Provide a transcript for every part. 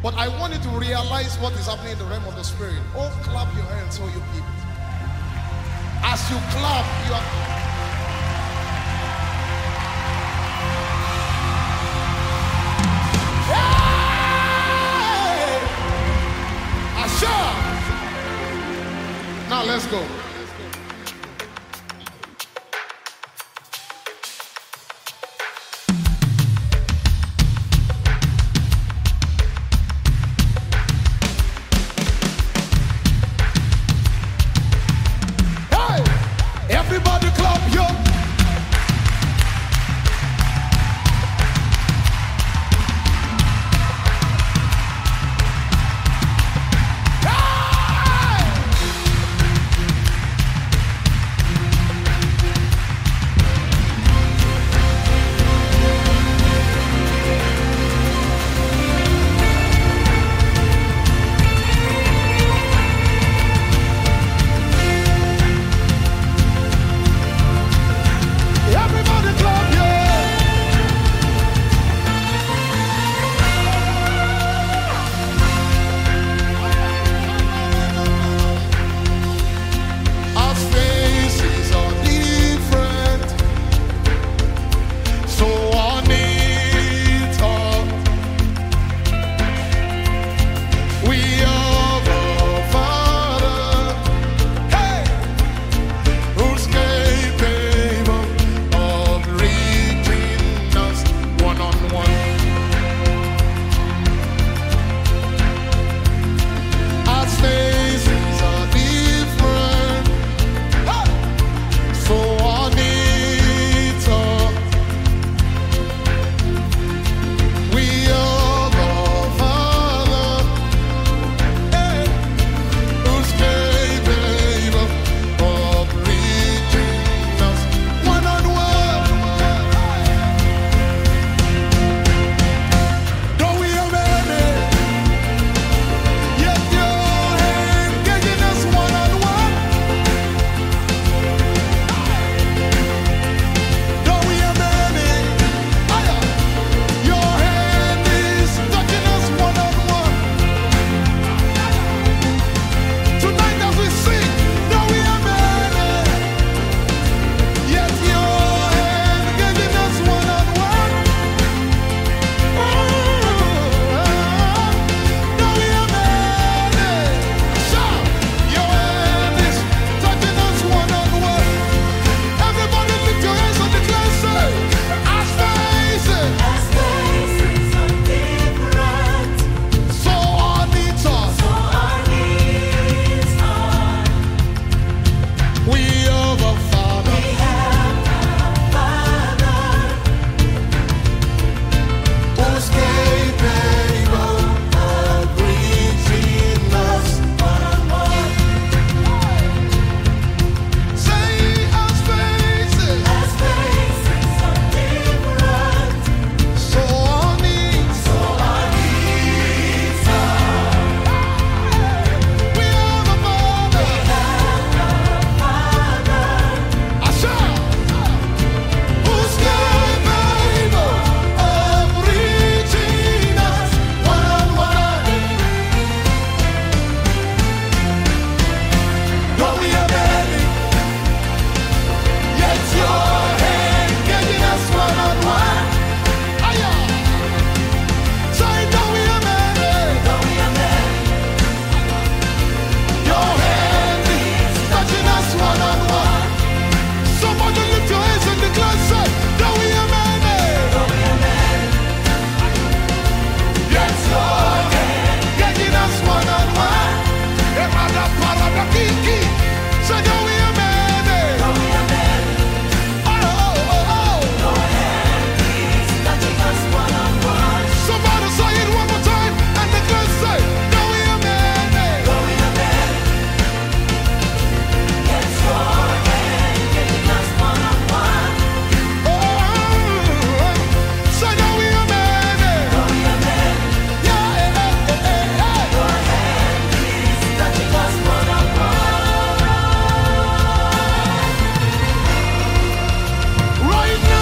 But I want you to realize what is happening in the realm of the spirit. Oh, clap your hands, all you people. As you clap, you are. Hey! Asha! Now let's go. Everybody clap yo.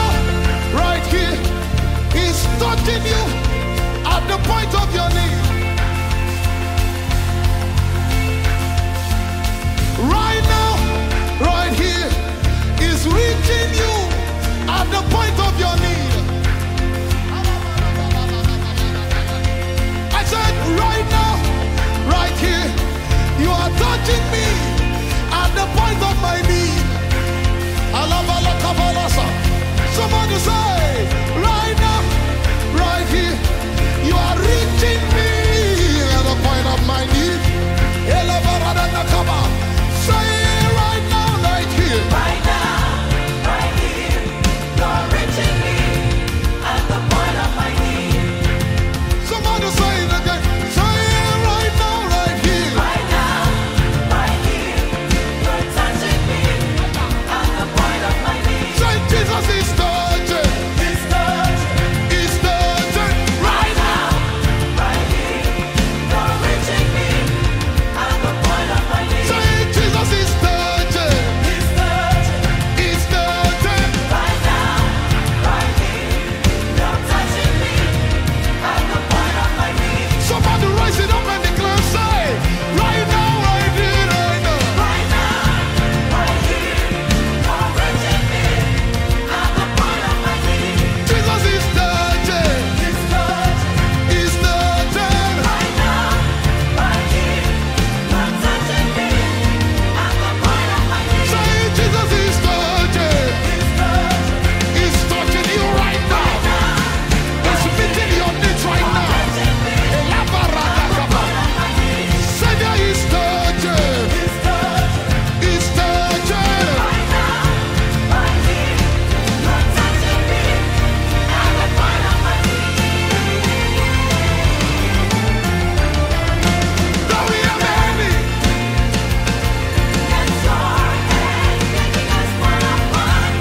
Touching you at the point of your need. say, right now, right here, you are reaching me at the point of my need. Say right now, right here. Right now, right here, you're reaching me at the point of my need. Somebody say it again. Say right now, right here. Right now, right here, you're touching me at the point of my need. Say Jesus is touching. He's touching. He's touching. Right now, right here, you're reaching me at the point of my need. Say Jesus is touching. He's touching. He's touching. Right now, right here, you're touching me at the point of my need. Somebody rise it up and declare, say, right now, right here, right now. Right now, right here, you're reaching me at the point of my need. Jesus is touching. He's touching. He's touching. Right now, right here, you're touching me at the point of my need. Say Jesus is touching. He's touching. He's touching you right now. He's meeting your needs right now. Touching me Elabarakakaba. at my need. Say that he's touching. He's touching. He's touching. Right now, right here, you're touching me at the point of my need. Don't we have any? Yes, your hand making us one on one.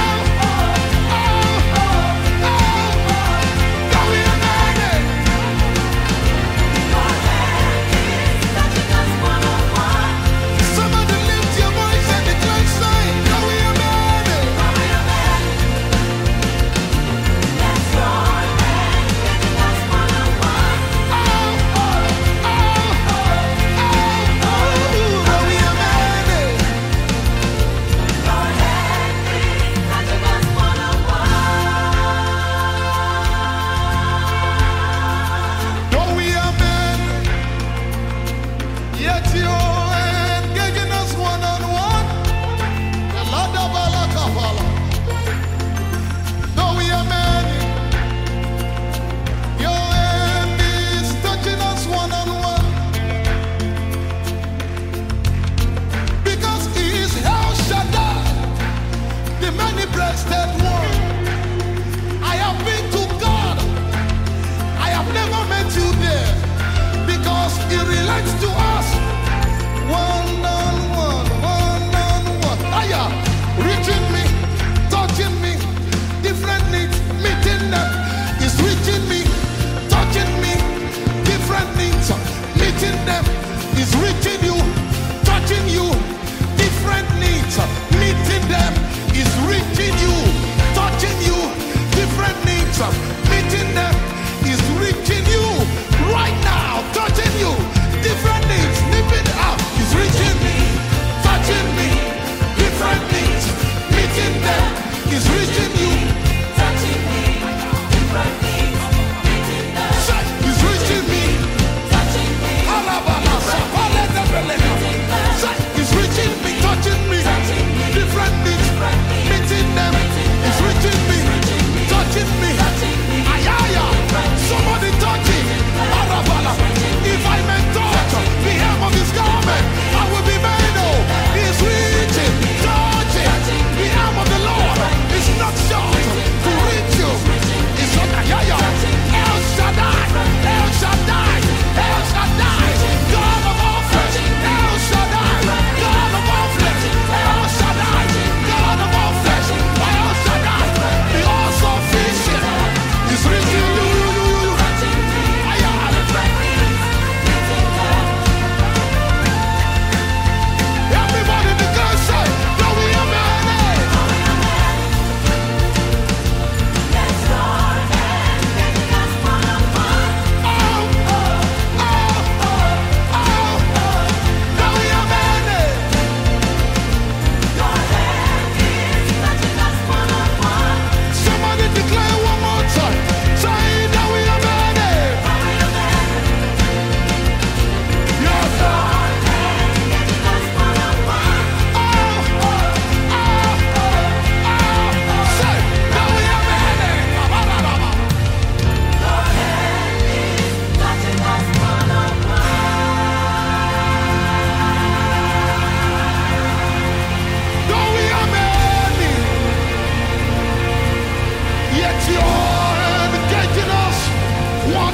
Don't we have any? Your hand is touching us one on one. Somebody lift your voice and declare, say, don't we have any? Yes, your hand making us one on one. Don't we have any? Your hand is touching us one on one. Don't we have any? Yet your hand getting us one on one. The Lord of Allah Kafala. Don't we have any? Your hand is touching us one on one. Because he is El Shaddai, the many-breasted one. I have been to God. I have never met you there. Because he relates to us one on one, one on one. Aya, reaching me, touching me, different needs, meeting them. He's reaching me, touching me, different needs, meeting them. He's reaching you, touching you, different needs, meeting them. He's reaching you, touching you, different needs, meeting them. He's reaching you right now, touching you, different needs, nipping up. He's reaching me.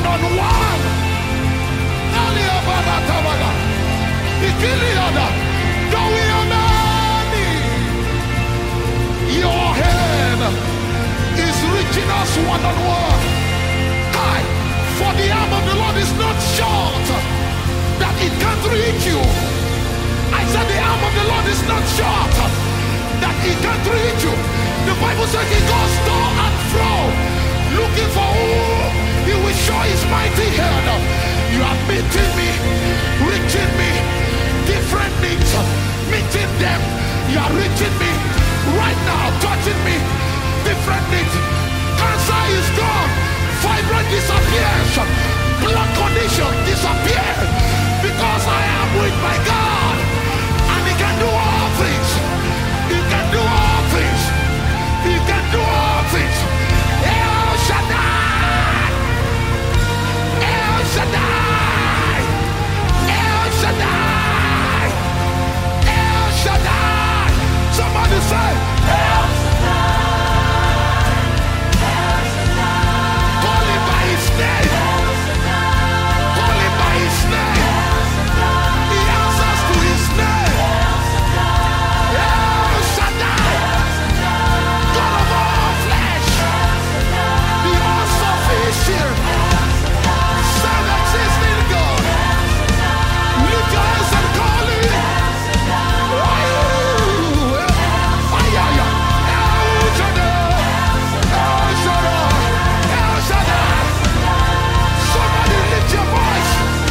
one-on-one. Earlier, Baratabaga. Ikiliada. Though we are many, your hand is reaching us one-on-one. Hi. For the arm of the Lord is not short that it can't reach you. I said the arm of the Lord is not short that it can't reach you. The Bible says he goes to and fro looking for who he will show his mighty hand. You are meeting me, reaching me, different needs, meeting them. You are reaching me right now, touching me, different needs. Cancer is gone, fibroid disappears, blood condition disappears, because I am with my God, and he can do all things. He can do all things. He can do all things. El Shaddai. El Shaddai. El Shaddai. El Shaddai. Somebody say El Shaddai. El Shaddai. Call him by his name. El Shaddai. Call him by his name. El Shaddai. He answers to his name. El Shaddai. El Shaddai. God of all flesh. The all-sufficient. Self-existing God. Lift your hands and call him. El Shaddai. El Shaddai. El Shaddai. Somebody lift your voice.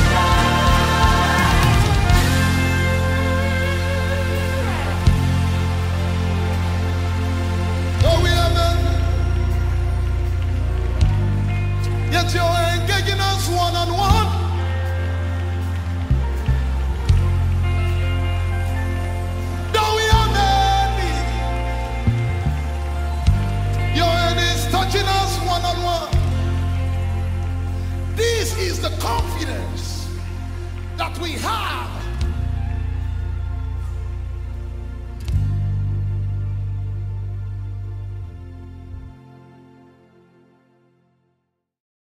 Oh, we are men. Yet you're engaging us one-on-one. Though we are many, your hand is touching us one-on-one. This is the confidence that we have